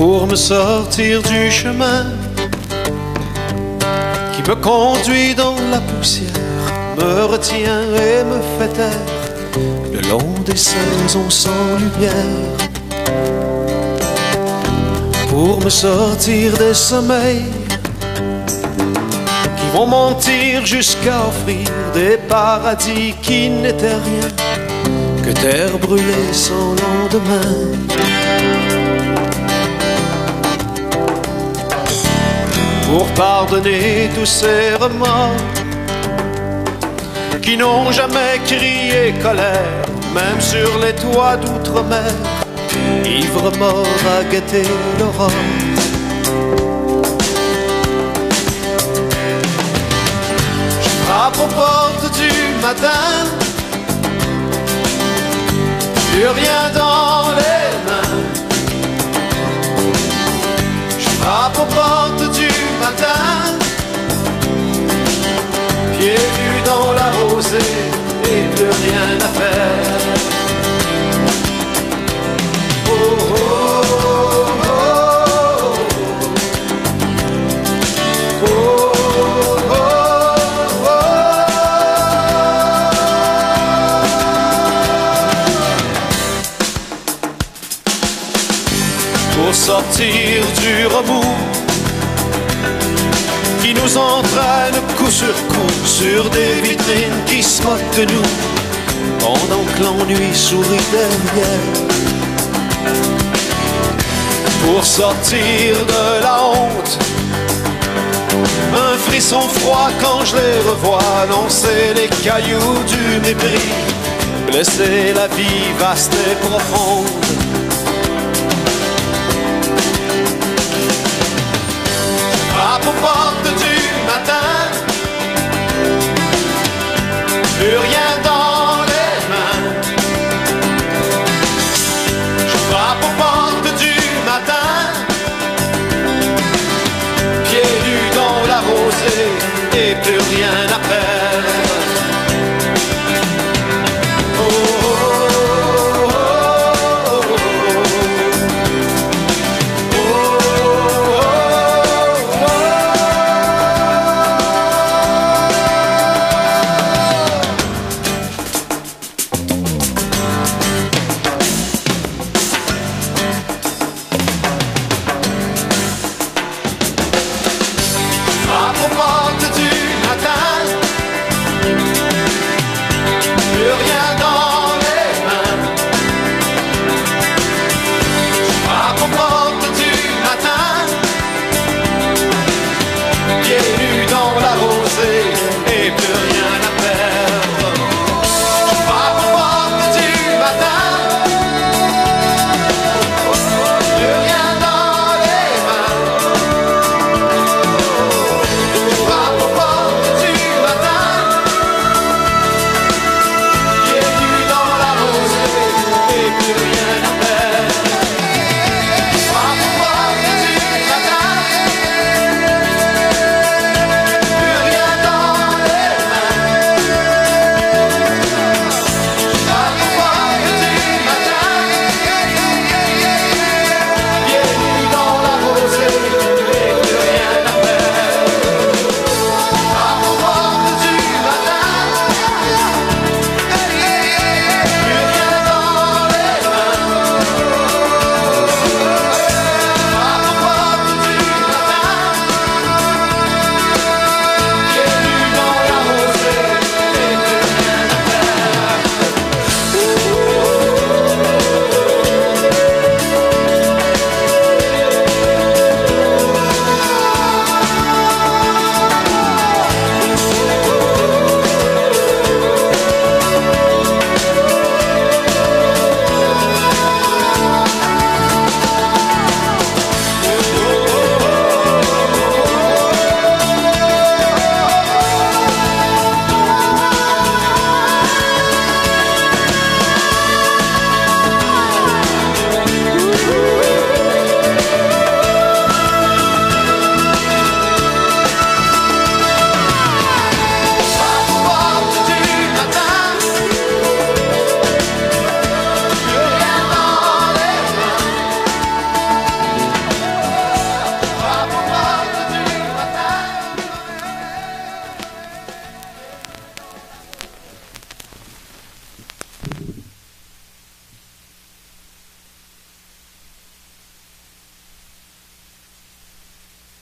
pour me sortir du chemin qui me conduit dans la poussière, me retient et me fait taire le long des saisons sans lumière, pour me sortir des sommeils qui vont mentir jusqu'à offrir des paradis qui n'étaient rien que terre brûlée sans lendemain. Pour pardonner tous ces remords qui n'ont jamais crié colère, même sur les toits d'outre-mer, ivre mort à guetter l'aurore. Je frappe aux portes du matin, plus rien dans les mains. Je frappe aux portes du matin, pieds nus dans la rosée et plus rien à faire. Oh, oh, oh, oh. Oh, oh, oh. Pour sortir du remous qui nous entraîne coup sur coup sur des vitrines qui se moquent de nous pendant que l'ennui sourit derrière. Pour sortir de la honte, un frisson froid quand je les revois lancer les cailloux du mépris, blesser la vie vaste et profonde. Frappe aux portes du matin, plus rien dans les mains. Je frappe aux portes du matin, pieds nus dans la rosée et plus rien à faire.